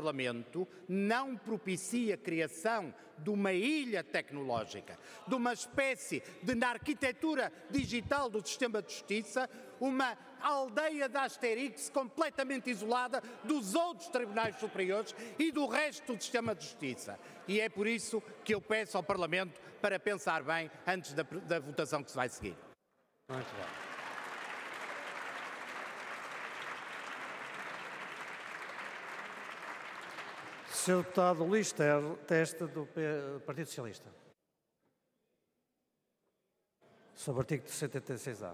Parlamento não propicia a criação de uma ilha tecnológica, de uma espécie de arquitetura digital do sistema de justiça, uma aldeia de Asterix completamente isolada dos outros tribunais superiores e do resto do sistema de justiça. E é por isso que eu peço ao Parlamento para pensar bem antes da votação que se vai seguir. Muito bem. Sr. Deputado Luís Testa, do Partido Socialista. Sobre o artigo 76A.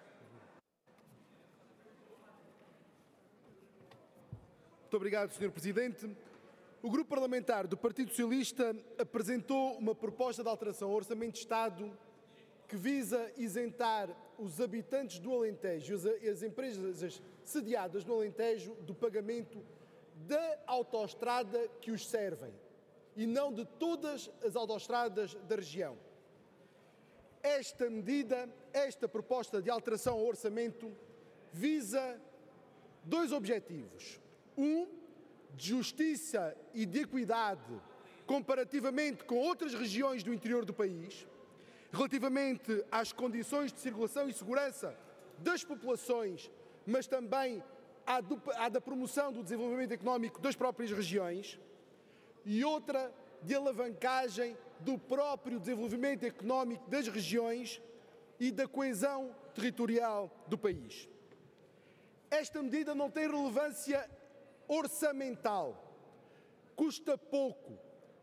Muito obrigado, Sr. Presidente. O Grupo Parlamentar do Partido Socialista apresentou uma proposta de alteração ao Orçamento de Estado que visa isentar os habitantes do Alentejo e as empresas sediadas no Alentejo do pagamento da autoestrada que os servem e não de todas as autoestradas da região. Esta medida, esta proposta de alteração ao orçamento, visa dois objetivos. Um, de justiça e de equidade comparativamente com outras regiões do interior do país, relativamente às condições de circulação e segurança das populações, mas também à da promoção do desenvolvimento económico das próprias regiões, e outra de alavancagem do próprio desenvolvimento económico das regiões e da coesão territorial do país. Esta medida não tem relevância orçamental. Custa pouco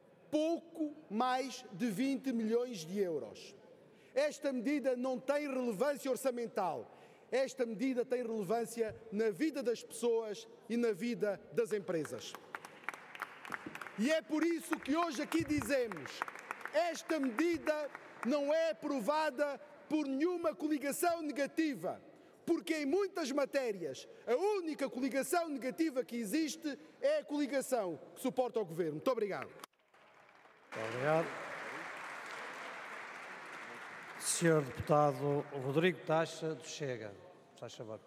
mais de 20 milhões de euros. Esta medida não tem relevância orçamental. Esta medida tem relevância na vida das pessoas e na vida das empresas. E é por isso que hoje aqui dizemos: esta medida não é aprovada por nenhuma coligação negativa, porque em muitas matérias a única coligação negativa que existe é a coligação que suporta o Governo. Muito obrigado. Muito obrigado. Sr. Deputado Rodrigo Taxa, do Chega. Faz favor.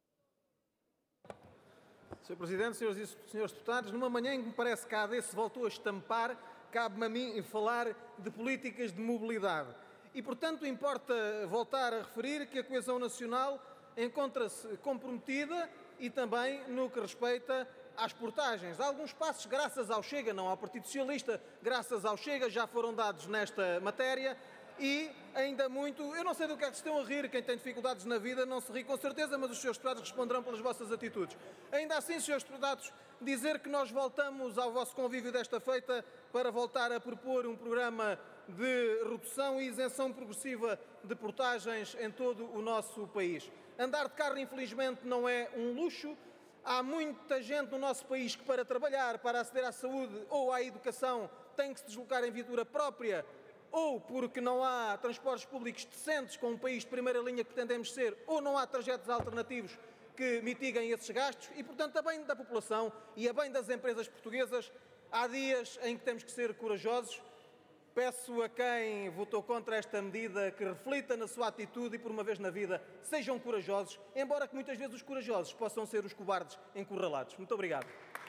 Sr. Presidente, senhoras e senhores deputados, numa manhã em que me parece que a AD se voltou a estampar, cabe-me a mim falar de políticas de mobilidade. E, portanto, importa voltar a referir que a coesão nacional encontra-se comprometida e também no que respeita às portagens. Alguns passos, graças ao Chega, não ao Partido Socialista, graças ao Chega, já foram dados nesta matéria. E ainda muito, eu não sei do que é que se estão a rir, quem tem dificuldades na vida não se ri com certeza, mas os senhores deputados responderão pelas vossas atitudes. Ainda assim, senhores deputados, dizer que nós voltamos ao vosso convívio desta feita para voltar a propor um programa de redução e isenção progressiva de portagens em todo o nosso país. Andar de carro, infelizmente, não é um luxo. Há muita gente no nosso país que, para trabalhar, para aceder à saúde ou à educação, tem que se deslocar em viatura própria, ou porque não há transportes públicos decentes com um país de primeira linha que pretendemos ser, ou não há trajetos alternativos que mitiguem esses gastos e, portanto, a bem da população e a bem das empresas portuguesas, há dias em que temos que ser corajosos. Peço a quem votou contra esta medida que reflita na sua atitude e, por uma vez na vida, sejam corajosos, embora que muitas vezes os corajosos possam ser os cobardes encurralados. Muito obrigado.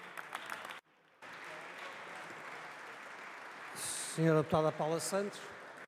Senhora Deputada Paula Santos.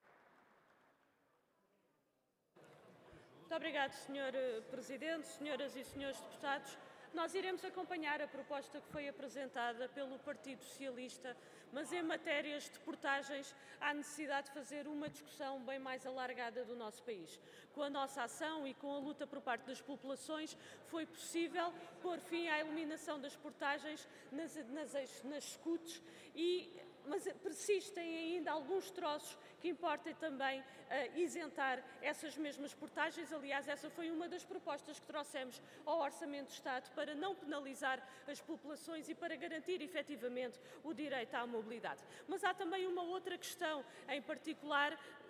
Muito obrigado, Sr. Presidente, senhoras e senhores deputados. Nós iremos acompanhar a proposta que foi apresentada pelo Partido Socialista, mas em matérias de portagens há necessidade de fazer uma discussão bem mais alargada do nosso país. Com a nossa ação e com a luta por parte das populações foi possível pôr fim à eliminação das portagens nas SCUTs mas persistem ainda alguns troços que importa também isentar essas mesmas portagens. Aliás, essa foi uma das propostas que trouxemos ao Orçamento de Estado para não penalizar as populações e para garantir efetivamente o direito à mobilidade. Mas há também uma outra questão, em particular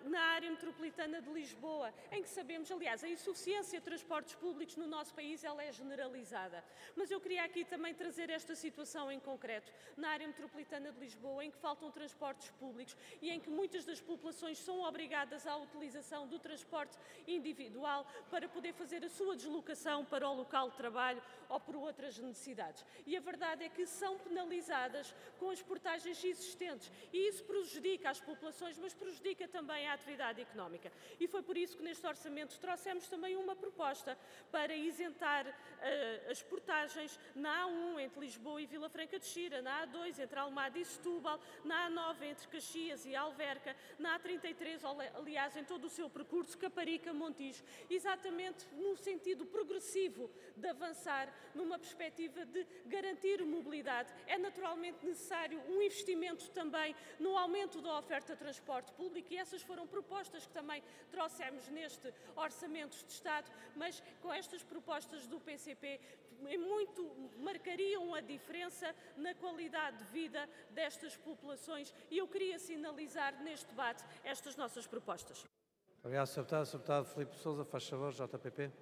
na área metropolitana de Lisboa, em que sabemos, aliás, a insuficiência de transportes públicos no nosso país ela é generalizada. Mas eu queria aqui também trazer esta situação em concreto, na área metropolitana de Lisboa, em que faltam transportes públicos e em que muitas das populações são obrigadas à utilização do transporte individual para poder fazer a sua deslocação para o local de trabalho ou por outras necessidades. E a verdade é que são penalizadas com as portagens existentes e isso prejudica as populações, mas prejudica também a atividade económica. E foi por isso que neste orçamento trouxemos também uma proposta para isentar as portagens na A1 entre Lisboa e Vila Franca de Xira, na A2 entre Almada e Setúbal, na A9 entre Caxias e Alverca, na A33, aliás, em todo o seu percurso, Caparica-Montijo, exatamente no sentido progressivo de avançar numa perspectiva de garantir mobilidade. É naturalmente necessário um investimento também no aumento da oferta de transporte público e essas foram propostas que também trouxemos neste Orçamento de Estado, mas com estas propostas do PCP em muito marcariam a diferença na qualidade de vida destas populações e eu queria sinalizar neste debate estas nossas propostas. Obrigado, Sr. Deputado. Sr. Deputado Filipe Sousa, faz favor, JPP.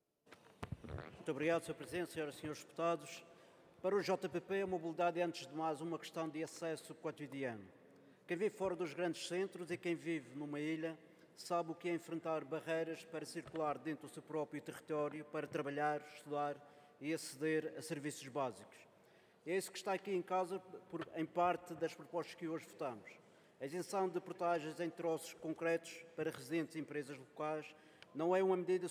Muito obrigado, Sr. Presidente, Senhoras e Senhores Deputados. Para o JPP, a mobilidade é, antes de mais, uma questão de acesso cotidiano. Quem vive fora dos grandes centros e quem vive numa ilha sabe o que é enfrentar barreiras para circular dentro do seu próprio território, para trabalhar, estudar e aceder a serviços básicos. É isso que está aqui em causa, em parte das propostas que hoje votamos. A isenção de portagens em troços concretos para residentes e empresas locais não é uma medida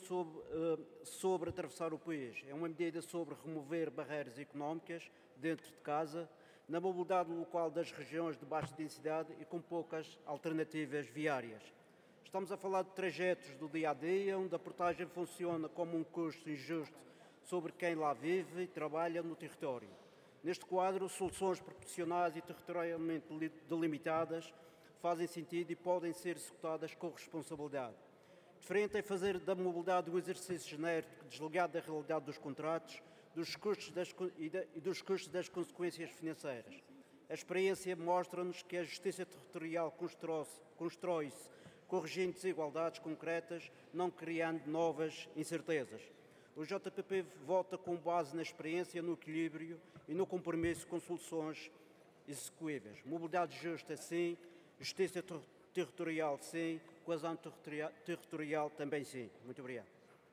sobre atravessar o país, é uma medida sobre remover barreiras económicas dentro de casa, na mobilidade local das regiões de baixa densidade e com poucas alternativas viárias. Estamos a falar de trajetos do dia-a-dia, onde a portagem funciona como um custo injusto sobre quem lá vive e trabalha no território. Neste quadro, soluções proporcionais e territorialmente delimitadas fazem sentido e podem ser executadas com responsabilidade. Diferente é fazer da mobilidade um exercício genérico desligado da realidade dos contratos dos custos e dos custos das consequências financeiras. A experiência mostra-nos que a justiça territorial constrói-se corrigindo desigualdades concretas, não criando novas incertezas. O JPP vota com base na experiência, no equilíbrio e no compromisso com soluções execuíveis. Mobilidade justa, sim. Justiça territorial, sim. Coesão territorial, também sim. Muito obrigado.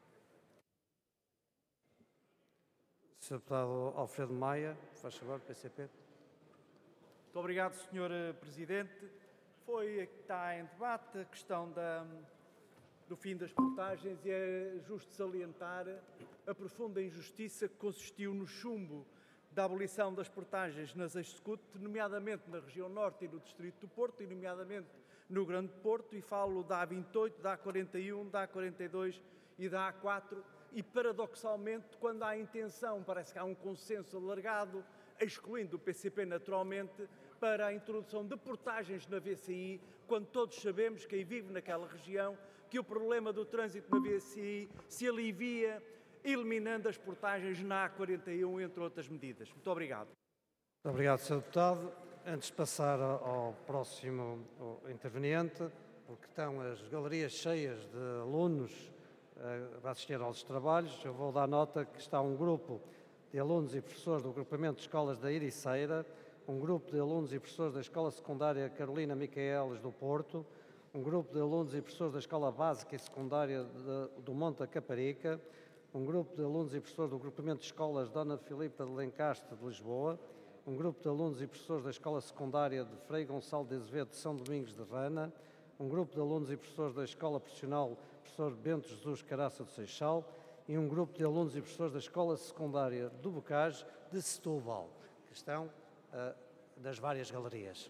Sr. Deputado Alfredo Maia, faz favor, PCP. Muito obrigado, Sr. Presidente. Está em debate a questão do fim das portagens e é justo salientar a profunda injustiça que consistiu no chumbo da abolição das portagens nas Execute, nomeadamente na região norte e no distrito do Porto, e nomeadamente no Grande Porto, e falo da A28, da A41, da A42 e da A4, e paradoxalmente, quando há a intenção, parece que há um consenso alargado, excluindo o PCP naturalmente, para a introdução de portagens na VCI, quando todos sabemos, quem vive naquela região, que o problema do trânsito na VCI se alivia eliminando as portagens na A41, entre outras medidas. Muito obrigado. Muito obrigado, Sr. Deputado. Antes de passar ao próximo interveniente, porque estão as galerias cheias de alunos a assistir aos trabalhos, eu vou dar nota que está um grupo de alunos e professores do agrupamento de escolas da Ericeira, um grupo de alunos e professores da Escola Secundária Carolina Micaelis do Porto, um grupo de alunos e professores da Escola Básica e Secundária do Monte da Caparica, um grupo de alunos e professores do agrupamento de escolas Dona Filipa de Lencastre de Lisboa, um grupo de alunos e professores da Escola Secundária de Frei Gonçalo de Azevedo de São Domingos de Rana, um grupo de alunos e professores da Escola Profissional Professor Bento Jesus Caraça do Seixal e um grupo de alunos e professores da Escola Secundária do Bocage de Setúbal, que estão das várias galerias.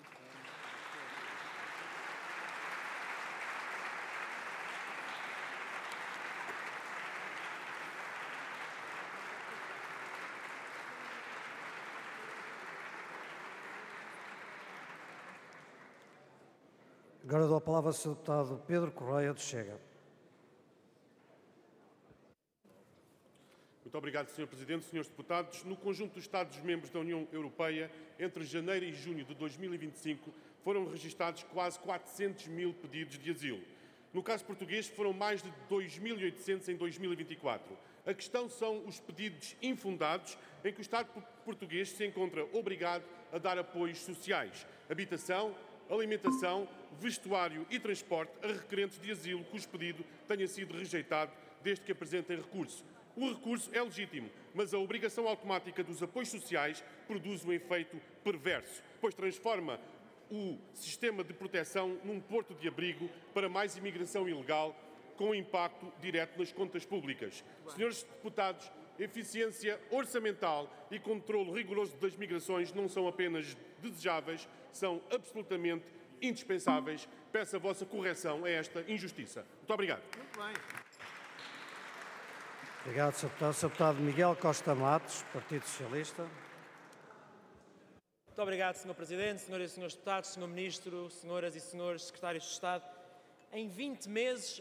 Agora dou a palavra ao Sr. Deputado Pedro Correia do Chega. Muito Muito obrigado, Sr. Presidente. Senhores deputados, no conjunto dos Estados-membros da União Europeia, entre janeiro e junho de 2025, foram registados quase 400 mil pedidos de asilo. No caso português, foram mais de 2.800 em 2024. A questão são os pedidos infundados, em que o Estado português se encontra obrigado a dar apoios sociais, habitação, alimentação, vestuário e transporte a requerentes de asilo cujo pedido tenha sido rejeitado desde que apresentem recurso. O recurso é legítimo, mas a obrigação automática dos apoios sociais produz um efeito perverso, pois transforma o sistema de proteção num porto de abrigo para mais imigração ilegal, com impacto direto nas contas públicas. Senhores deputados, eficiência orçamental e controle rigoroso das migrações não são apenas desejáveis, são absolutamente indispensáveis. Peço a vossa correção a esta injustiça. Muito obrigado. Muito bem. Obrigado, Sr. Deputado. Sr. Deputado Miguel Costa Matos, Partido Socialista. Muito obrigado, Sr. Presidente, senhoras e senhores deputados, Sr. Ministro, senhoras e senhores secretários de Estado. Em 20 meses,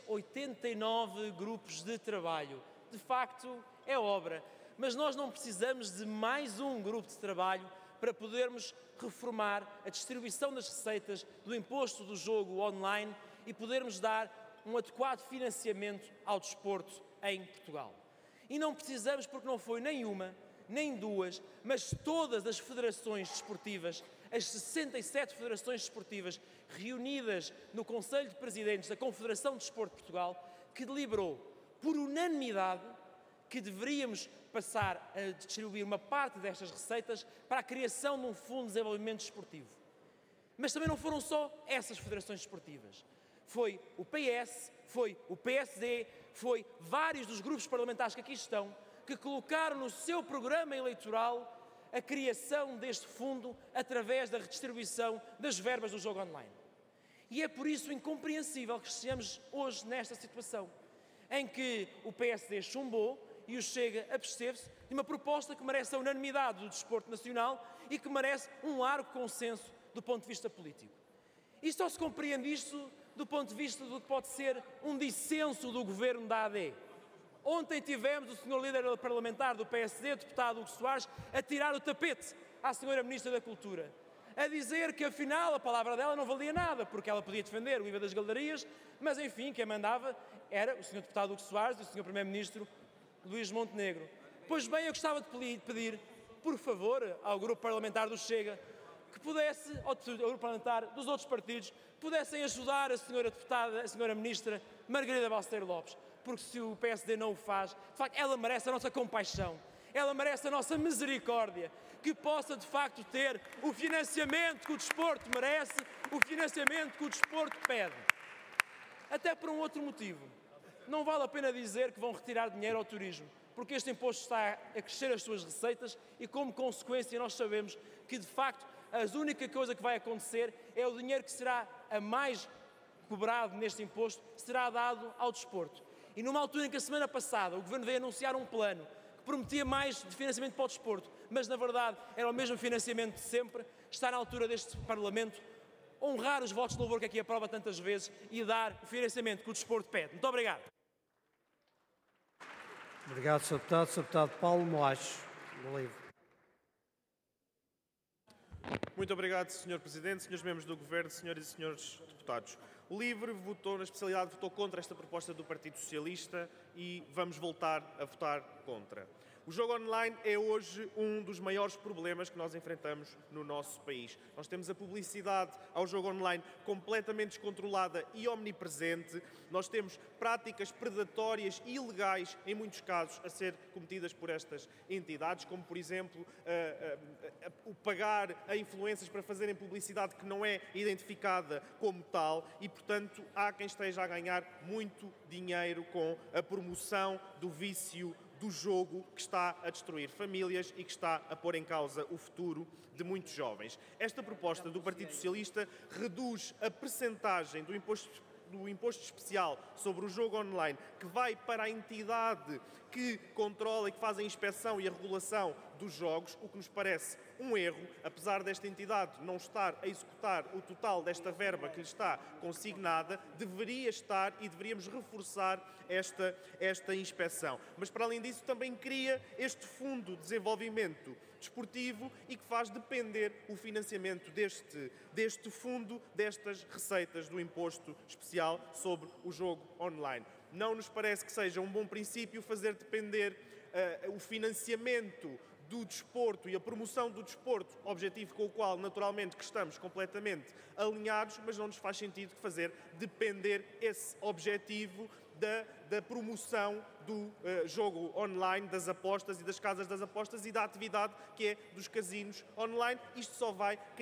89 grupos de trabalho. De facto, é obra. Mas nós não precisamos de mais um grupo de trabalho para podermos reformar a distribuição das receitas do imposto do jogo online e podermos dar um adequado financiamento ao desporto em Portugal. E não precisamos porque não foi nem uma, nem duas, mas todas as federações desportivas, as 67 federações desportivas reunidas no Conselho de Presidentes da Confederação de Desporto de Portugal, que deliberou por unanimidade que deveríamos passar a distribuir uma parte destas receitas para a criação de um fundo de desenvolvimento desportivo. Mas também não foram só essas federações desportivas. Foi o PS, foi o PSD, foi vários dos grupos parlamentares que aqui estão, que colocaram no seu programa eleitoral a criação deste fundo através da redistribuição das verbas do jogo online. E é por isso incompreensível que estejamos hoje nesta situação, em que o PSD chumbou e o Chega absteve-se de uma proposta que merece a unanimidade do desporto nacional e que merece um largo consenso do ponto de vista político. E só se compreende isto do ponto de vista do que pode ser um dissenso do governo da AD. Ontem tivemos o Sr. Líder Parlamentar do PSD, deputado Hugo Soares, a tirar o tapete à Sra. Ministra da Cultura, a dizer que afinal a palavra dela não valia nada, porque ela podia defender o IVA das galerias, mas enfim, quem mandava era o Sr. deputado Hugo Soares e o Sr. Primeiro-Ministro Luís Montenegro. Pois bem, eu gostava de pedir, por favor, ao grupo parlamentar do Chega, que pudesse, ao grupo parlamentar dos outros partidos, pudessem ajudar a Sra. Deputada, a Sra. Ministra Margarida Balseiro Lopes, porque se o PSD não o faz, de facto, ela merece a nossa compaixão, ela merece a nossa misericórdia, que possa, de facto, ter o financiamento que o desporto merece, o financiamento que o desporto pede. Até por um outro motivo. Não vale a pena dizer que vão retirar dinheiro ao turismo, porque este imposto está a crescer as suas receitas e, como consequência, nós sabemos que, de facto, a única coisa que vai acontecer é o dinheiro que será a mais cobrado neste imposto será dado ao desporto. E numa altura em que a semana passada o Governo veio anunciar um plano que prometia mais de financiamento para o desporto, mas na verdade era o mesmo financiamento de sempre, está na altura deste Parlamento honrar os votos de louvor que aqui aprova tantas vezes e dar o financiamento que o desporto pede. Muito obrigado. Obrigado, Sr. Deputado. Sr. Deputado Paulo Moacho, do LIVRE. Muito obrigado, Sr. Presidente, Srs. Membros do Governo, Senhoras e Senhores Deputados. O LIVRE votou, na especialidade, votou contra esta proposta do Partido Socialista e vamos voltar a votar contra. O jogo online é hoje um dos maiores problemas que nós enfrentamos no nosso país. Nós temos a publicidade ao jogo online completamente descontrolada e omnipresente. Nós temos práticas predatórias e ilegais, em muitos casos, a ser cometidas por estas entidades, como, por exemplo, o pagar a influências para fazerem publicidade que não é identificada como tal e, portanto, há quem esteja a ganhar muito dinheiro com a promoção do vício do jogo que está a destruir famílias e que está a pôr em causa o futuro de muitos jovens. Esta proposta do Partido Socialista reduz a percentagem do imposto especial sobre o jogo online que vai para a entidade que controla e que faz a inspeção e a regulação dos jogos, o que nos parece um erro, apesar desta entidade não estar a executar o total desta verba que lhe está consignada, deveria estar e deveríamos reforçar esta inspeção. Mas, para além disso, também cria este Fundo de Desenvolvimento Desportivo e que faz depender o financiamento deste fundo destas receitas do imposto especial sobre o jogo online. Não nos parece que seja um bom princípio fazer depender o financiamento do desporto e a promoção do desporto, objetivo com o qual, naturalmente, que estamos completamente alinhados, mas não nos faz sentido fazer depender esse objetivo da promoção do jogo online, das apostas e das casas das apostas e da atividade que é dos casinos online. Isto só vai criar